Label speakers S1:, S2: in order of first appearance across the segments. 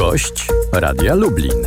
S1: Gość Radia Lublin.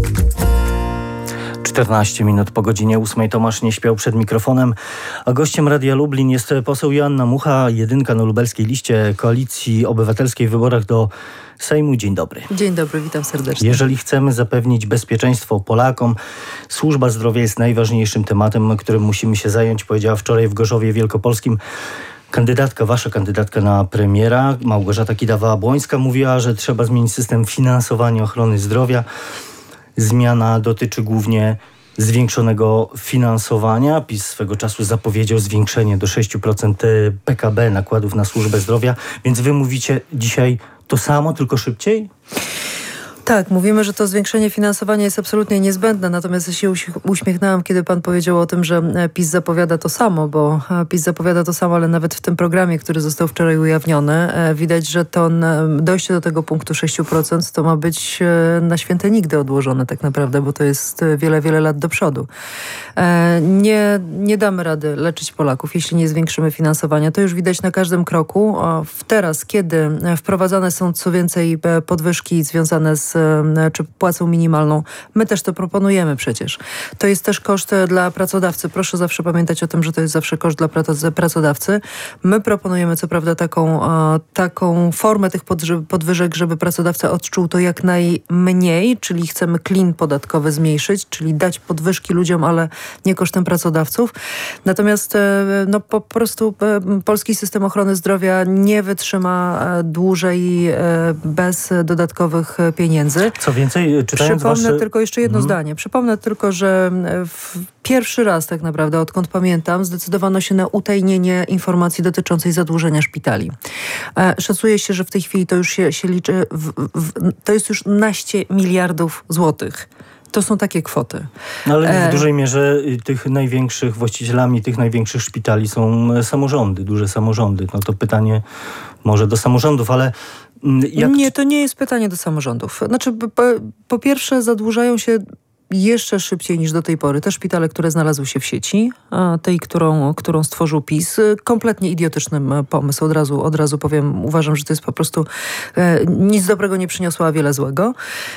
S2: 14 minut po godzinie 8 Tomasz nie śpiał przed mikrofonem, a gościem Radia Lublin jest poseł Joanna Mucha, jedynka na lubelskiej liście Koalicji Obywatelskiej w wyborach do Sejmu. Dzień dobry.
S3: Dzień dobry, witam serdecznie.
S2: Jeżeli chcemy zapewnić bezpieczeństwo Polakom, służba zdrowia jest najważniejszym tematem, którym musimy się zająć, powiedziała wczoraj w Gorzowie Wielkopolskim wasza kandydatka na premiera, Małgorzata Kidawa-Błońska, mówiła, że trzeba zmienić system finansowania ochrony zdrowia. Zmiana dotyczy głównie zwiększonego finansowania. PiS swego czasu zapowiedział zwiększenie do 6% PKB nakładów na służbę zdrowia, więc wy mówicie dzisiaj to samo, tylko szybciej?
S3: Tak, mówimy, że to zwiększenie finansowania jest absolutnie niezbędne, natomiast ja się uśmiechnęłam, kiedy pan powiedział o tym, że PiS zapowiada to samo, bo PiS zapowiada to samo, ale nawet w tym programie, który został wczoraj ujawniony, widać, że to dojście do tego punktu 6% to ma być na święte nigdy odłożone tak naprawdę, bo to jest wiele, wiele lat do przodu. Nie damy rady leczyć Polaków, jeśli nie zwiększymy finansowania. To już widać na każdym kroku. Teraz, kiedy wprowadzane są co więcej podwyżki związane z czy płacą minimalną. My też to proponujemy przecież. To jest też koszt dla pracodawcy. Proszę zawsze pamiętać o tym, że to jest zawsze koszt dla pracodawcy. My proponujemy co prawda taką formę tych podwyżek, żeby pracodawca odczuł to jak najmniej, czyli chcemy klin podatkowy zmniejszyć, czyli dać podwyżki ludziom, ale nie kosztem pracodawców. Natomiast po prostu polski system ochrony zdrowia nie wytrzyma dłużej bez dodatkowych pieniędzy.
S2: Co więcej,
S3: Przypomnę tylko jeszcze jedno zdanie. Przypomnę tylko, że pierwszy raz tak naprawdę, odkąd pamiętam, zdecydowano się na utajnienie informacji dotyczącej zadłużenia szpitali. Szacuje się, że w tej chwili to już się liczy, to jest już naście miliardów złotych. To są takie kwoty.
S2: No ale w dużej mierze właścicielami tych największych szpitali są samorządy, duże samorządy. No to pytanie może do samorządów, ale
S3: Nie, to nie jest pytanie do samorządów. Znaczy, po pierwsze zadłużają się jeszcze szybciej niż do tej pory. Te szpitale, które znalazły się w sieci, tej, którą stworzył PiS, kompletnie idiotyczny pomysł. Od razu powiem, uważam, że to jest po prostu nic dobrego nie przyniosło, a wiele złego.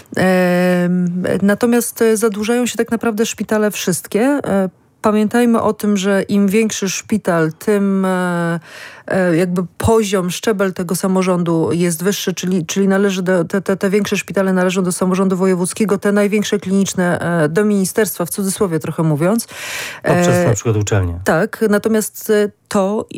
S3: Natomiast zadłużają się tak naprawdę szpitale wszystkie. Pamiętajmy o tym, że im większy szpital, tym jakby poziom, szczebel tego samorządu jest wyższy, czyli należy te większe szpitale należą do samorządu wojewódzkiego, te największe kliniczne do ministerstwa, w cudzysłowie trochę mówiąc.
S2: Poprzez na przykład uczelnie.
S3: Tak, natomiast to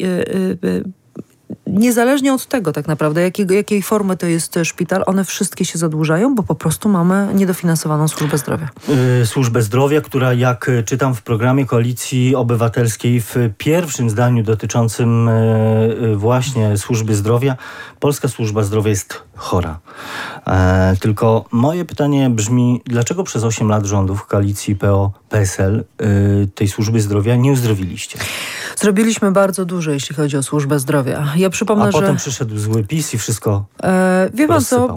S3: niezależnie od tego tak naprawdę, jakiej formy to jest szpital, one wszystkie się zadłużają, bo po prostu mamy niedofinansowaną służbę zdrowia.
S2: Służbę zdrowia, która, jak czytam w programie Koalicji Obywatelskiej w pierwszym zdaniu dotyczącym właśnie służby zdrowia, polska służba zdrowia jest chora. Tylko moje pytanie brzmi, dlaczego przez 8 lat rządów koalicji PO-PSL tej służby zdrowia nie uzdrowiliście?
S3: Zrobiliśmy bardzo dużo, jeśli chodzi o służbę zdrowia. Ja przypomnę, że
S2: potem przyszedł zły PiS i wszystko
S3: wie pan co,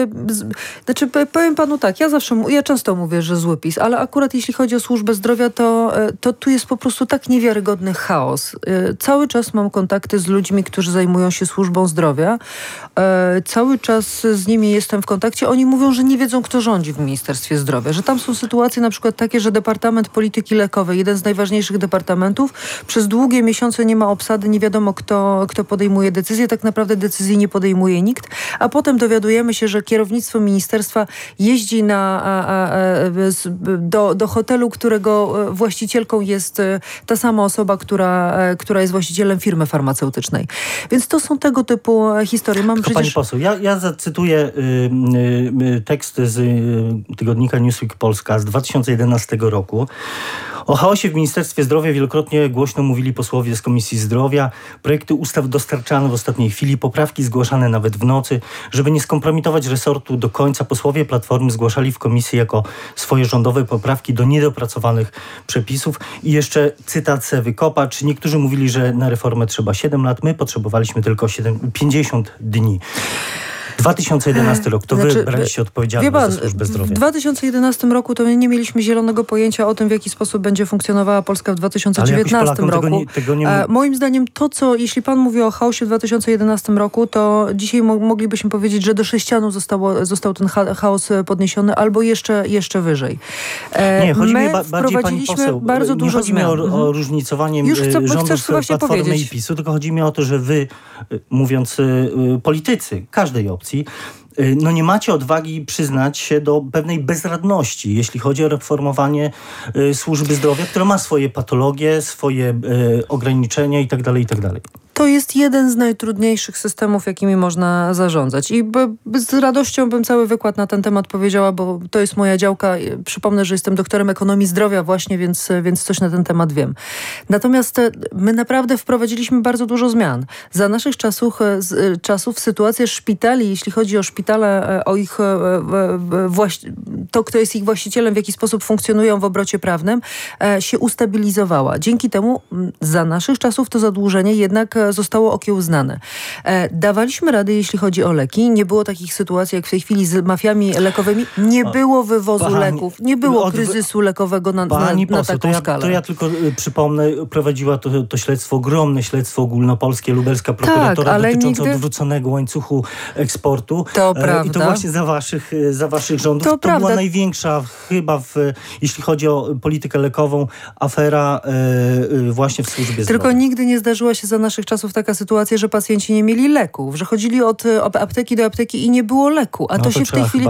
S3: powiem panu tak, ja często mówię, że zły PiS, ale akurat jeśli chodzi o służbę zdrowia, to tu jest po prostu tak niewiarygodny chaos. Cały czas mam kontakty z ludźmi, którzy zajmują się służbą zdrowia. Cały czas z nimi jestem w kontakcie. Oni mówią, że nie wiedzą, kto rządzi w Ministerstwie Zdrowia. Że tam są sytuacje na przykład takie, że Departament Polityki Lekowej, jeden z najważniejszych departamentów, przez długie miesiące nie ma obsady, nie wiadomo, kto podejmuje decyzje. Tak naprawdę decyzji nie podejmuje nikt. A potem dowiadujemy się, że kierownictwo ministerstwa jeździ do hotelu, którego właścicielką jest ta sama osoba, która jest właścicielem firmy farmaceutycznej. Więc to są tego typu historie.
S2: Pani poseł, ja zacytuję tekst z tygodnika Newsweek Polska z 2011 roku. O chaosie w Ministerstwie Zdrowia wielokrotnie głośno mówili posłowie z Komisji Zdrowia. Projekty ustaw dostarczane w ostatniej chwili, poprawki zgłaszane nawet w nocy. Żeby nie skompromitować resortu do końca, posłowie Platformy zgłaszali w komisji jako swoje rządowe poprawki do niedopracowanych przepisów. I jeszcze cytat z Ewy Kopacz. Niektórzy mówili, że na reformę trzeba 7 lat, my potrzebowaliśmy tylko 50 dni. 2011 rok, to wy braliście odpowiedzialność za służbę zdrowia.
S3: W 2011 roku to nie mieliśmy zielonego pojęcia o tym, w jaki sposób będzie funkcjonowała Polska w 2019 roku. Moim zdaniem jeśli pan mówi o chaosie w 2011 roku, to dzisiaj moglibyśmy powiedzieć, że do sześcianu został ten chaos podniesiony, albo jeszcze wyżej.
S2: Nie, chodzi mi bardziej, pani poseł,
S3: bardzo dużo
S2: nie chodzi mi o różnicowanie rządów Platformy i PiS-u, tylko chodzi mi o to, że wy, mówiąc politycy każdej opcji, nie macie odwagi przyznać się do pewnej bezradności, jeśli chodzi o reformowanie służby zdrowia, która ma swoje patologie, swoje ograniczenia itd., itd.
S3: To jest jeden z najtrudniejszych systemów, jakimi można zarządzać. I z radością bym cały wykład na ten temat powiedziała, bo to jest moja działka. Przypomnę, że jestem doktorem ekonomii zdrowia właśnie, więc coś na ten temat wiem. Natomiast my naprawdę wprowadziliśmy bardzo dużo zmian. Za naszych czasów sytuacja szpitali, jeśli chodzi o szpitale, o ich to, kto jest ich właścicielem, w jaki sposób funkcjonują w obrocie prawnym, się ustabilizowała. Dzięki temu za naszych czasów to zadłużenie jednak zostało okiełznane. Dawaliśmy rady, jeśli chodzi o leki. Nie było takich sytuacji, jak w tej chwili z mafiami lekowymi. Nie było wywozu leków. Nie było kryzysu lekowego na taką skalę.
S2: To ja tylko przypomnę, prowadziła to śledztwo, ogromne śledztwo ogólnopolskie, lubelska prokuratora dotyczące odwróconego łańcuchu eksportu.
S3: To prawda.
S2: I to właśnie za waszych rządów. To była największa chyba, jeśli chodzi o politykę lekową, afera właśnie w służbie zdrowia.
S3: Tylko nigdy nie zdarzyła się za naszych czasów taka sytuacja, że pacjenci nie mieli leków, że chodzili od apteki do apteki i nie było leku. A to się w tej chwili...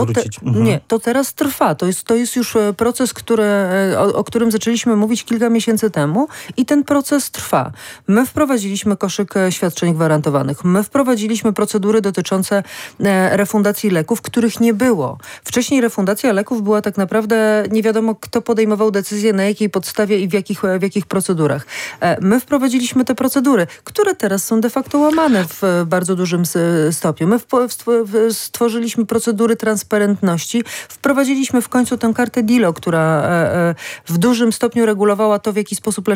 S3: To teraz trwa. To jest już proces, o którym zaczęliśmy mówić kilka miesięcy temu i ten proces trwa. My wprowadziliśmy koszyk świadczeń gwarantowanych. My wprowadziliśmy procedury dotyczące refundacji leków, których nie było. Wcześniej refundacja leków była tak naprawdę nie wiadomo, kto podejmował decyzję, na jakiej podstawie i w jakich procedurach. My wprowadziliśmy te procedury, które teraz są de facto łamane w bardzo dużym stopniu. My stworzyliśmy procedury transparentności, wprowadziliśmy w końcu tę kartę DILO, która w dużym stopniu regulowała to, w jaki sposób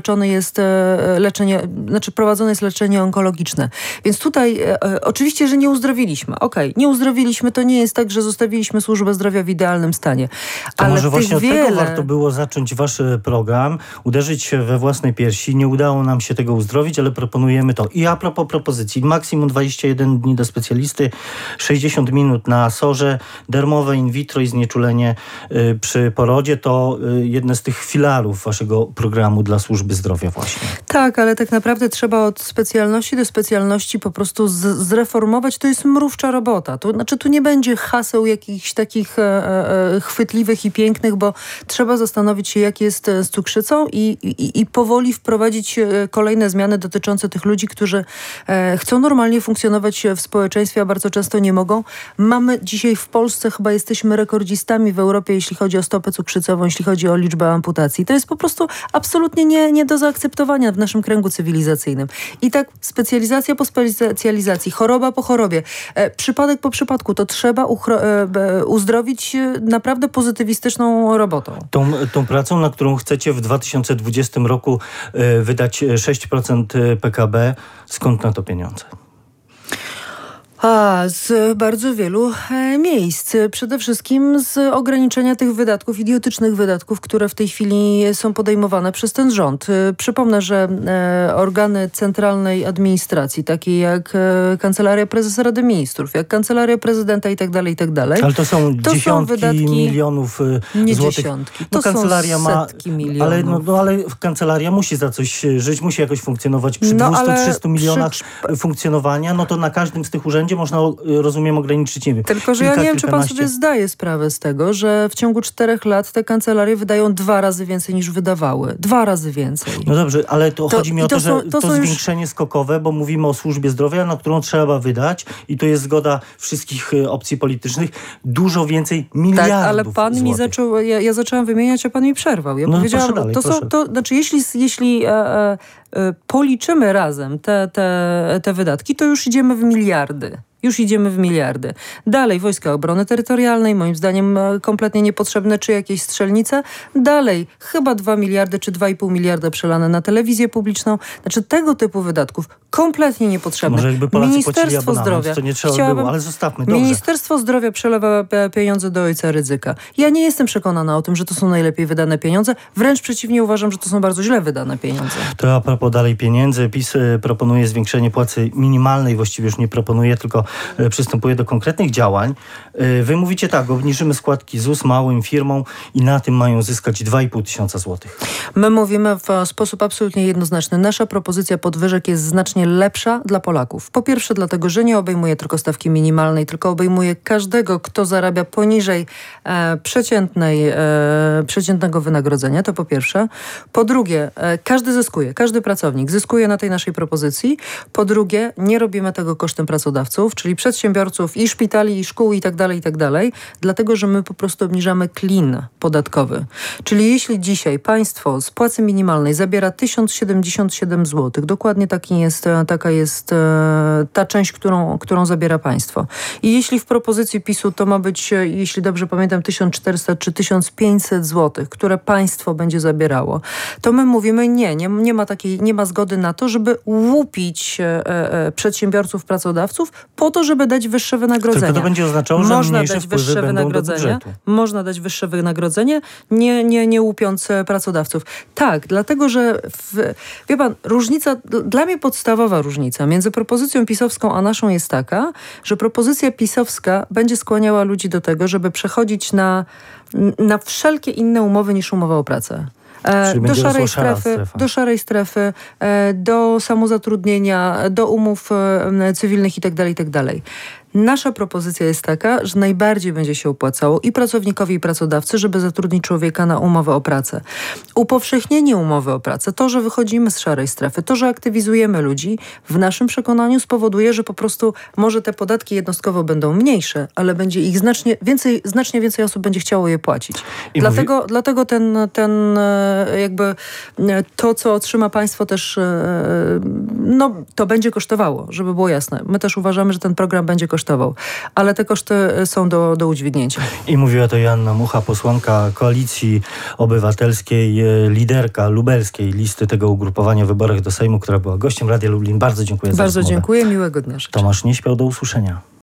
S3: prowadzone jest leczenie onkologiczne. Więc tutaj oczywiście, że nie uzdrowiliśmy. Nie uzdrowiliśmy, to nie jest tak, że zostawiliśmy służbę zdrowia w idealnym stanie.
S2: To ale może właśnie od tego warto było zacząć wasz program, uderzyć się we własne piersi. Nie udało nam się tego uzdrowić, ale proponujemy to. I a propos propozycji, maksimum 21 dni do specjalisty, 60 minut na SOR-ze, darmowe in vitro i znieczulenie przy porodzie. To jedne z tych filarów waszego programu dla służby zdrowia właśnie.
S3: Tak, ale tak naprawdę trzeba od specjalności do specjalności po prostu zreformować. To jest mrówcza robota. To znaczy tu nie będzie haseł jakichś takich chwytliwych i pięknych, bo trzeba zastanowić się, jak jest z cukrzycą i powoli wprowadzić kolejne zmiany dotyczące tych ludzi, którzy chcą normalnie funkcjonować w społeczeństwie, a bardzo często nie mogą. Mamy dzisiaj w Polsce, chyba jesteśmy rekordzistami w Europie, jeśli chodzi o stopę cukrzycową, jeśli chodzi o liczbę amputacji. To jest po prostu absolutnie nie do zaakceptowania w naszym kręgu cywilizacyjnym. I tak specjalizacja po specjalizacji, choroba po chorobie, przypadek po przypadku, to trzeba uzdrowić naprawdę pozytywistyczną robotą.
S2: Tą pracą, na którą chcecie w 2020 roku wydać 6% PKB, skąd na to pieniądze?
S3: Z bardzo wielu miejsc. Przede wszystkim z ograniczenia tych wydatków, idiotycznych wydatków, które w tej chwili są podejmowane przez ten rząd. Przypomnę, że organy centralnej administracji, takie jak Kancelaria Prezesa Rady Ministrów, jak Kancelaria Prezydenta i tak dalej.
S2: Ale to są dziesiątki
S3: wydatki,
S2: milionów
S3: nie
S2: złotych.
S3: Dziesiątki. To
S2: kancelaria
S3: są setki milionów.
S2: Ale kancelaria musi za coś żyć, musi jakoś funkcjonować. Przy 200-300 milionach funkcjonowania, no to na każdym z tych urzędów można, rozumiem, ograniczyć, nie wiem.
S3: Tylko, że ja nie wiem, czy pan sobie zdaje sprawę z tego, że w ciągu 4 lat te kancelarie wydają 2 razy więcej niż wydawały. 2 razy więcej.
S2: No dobrze, ale chodzi mi o to, że to zwiększenie skokowe, bo mówimy o służbie zdrowia, na którą trzeba wydać i tu jest zgoda wszystkich opcji politycznych, dużo więcej miliardów
S3: tak, ale pan
S2: złotych.
S3: Mi zaczął, ja zaczęłam wymieniać, a pan mi przerwał. Ja powiedziałam,
S2: dalej,
S3: znaczy jeśli policzymy razem te wydatki, to już idziemy w miliardy. Już idziemy w miliardy. Dalej Wojska Obrony Terytorialnej, moim zdaniem kompletnie niepotrzebne, czy jakieś strzelnice. Dalej chyba 2 miliardy czy 2,5 miliarda przelane na telewizję publiczną. Znaczy tego typu wydatków kompletnie niepotrzebne.
S2: Może jakby Polacy płacili abonament, to nie trzeba było, ale zostawmy. Dobrze.
S3: Ministerstwo Zdrowia przelewa pieniądze do ojca Rydzyka. Ja nie jestem przekonana o tym, że to są najlepiej wydane pieniądze. Wręcz przeciwnie, uważam, że to są bardzo źle wydane pieniądze.
S2: To a propos dalej pieniędzy. PiS proponuje zwiększenie płacy minimalnej. Właściwie już nie proponuje, tylko przystępuje do konkretnych działań. Wy mówicie tak, obniżymy składki ZUS małym firmom i na tym mają zyskać 2,5 tysiąca złotych.
S3: My mówimy w sposób absolutnie jednoznaczny. Nasza propozycja podwyżek jest znacznie lepsza dla Polaków. Po pierwsze dlatego, że nie obejmuje tylko stawki minimalnej, tylko obejmuje każdego, kto zarabia poniżej przeciętnego wynagrodzenia. To po pierwsze. Po drugie, każdy zyskuje. Każdy pracownik zyskuje na tej naszej propozycji. Po drugie, nie robimy tego kosztem pracodawców, czyli przedsiębiorców i szpitali, i szkół i tak dalej, dlatego, że my po prostu obniżamy klin podatkowy. Czyli jeśli dzisiaj państwo z płacy minimalnej zabiera 1077 zł, dokładnie taka jest ta część, którą zabiera państwo. I jeśli w propozycji PiS-u to ma być, jeśli dobrze pamiętam, 1400 czy 1500 zł, które państwo będzie zabierało, to my mówimy nie ma zgody na to, żeby łupić przedsiębiorców, pracodawców po to, żeby dać wyższe wynagrodzenia.
S2: Tylko to będzie oznaczało, że mniejsze wpływy będą do budżetu.
S3: Można dać wyższe wynagrodzenie, nie łupiąc pracodawców. Tak, dlatego, że wie pan, dla mnie podstawowa różnica między propozycją pisowską a naszą jest taka, że propozycja pisowska będzie skłaniała ludzi do tego, żeby przechodzić na wszelkie inne umowy niż umowa o pracę. Do szarej strefy, do samozatrudnienia, do umów cywilnych itd. Nasza propozycja jest taka, że najbardziej będzie się opłacało i pracownikowi, i pracodawcy, żeby zatrudnić człowieka na umowę o pracę. Upowszechnienie umowy o pracę, to, że wychodzimy z szarej strefy, to, że aktywizujemy ludzi, w naszym przekonaniu spowoduje, że po prostu może te podatki jednostkowo będą mniejsze, ale będzie ich znacznie więcej osób będzie chciało je płacić. Dlatego to, co otrzyma państwo też, to będzie kosztowało, żeby było jasne. My też uważamy, że ten program będzie kosztował, ale te koszty są do udźwignięcia.
S2: I mówiła to Joanna Mucha, posłanka Koalicji Obywatelskiej, liderka lubelskiej listy tego ugrupowania w wyborach do Sejmu, która była gościem Radia Lublin. Bardzo dziękuję za rozmowę.
S3: Bardzo dziękuję, miłego dnia życzę.
S2: Tomasz Nieśpiał, do usłyszenia.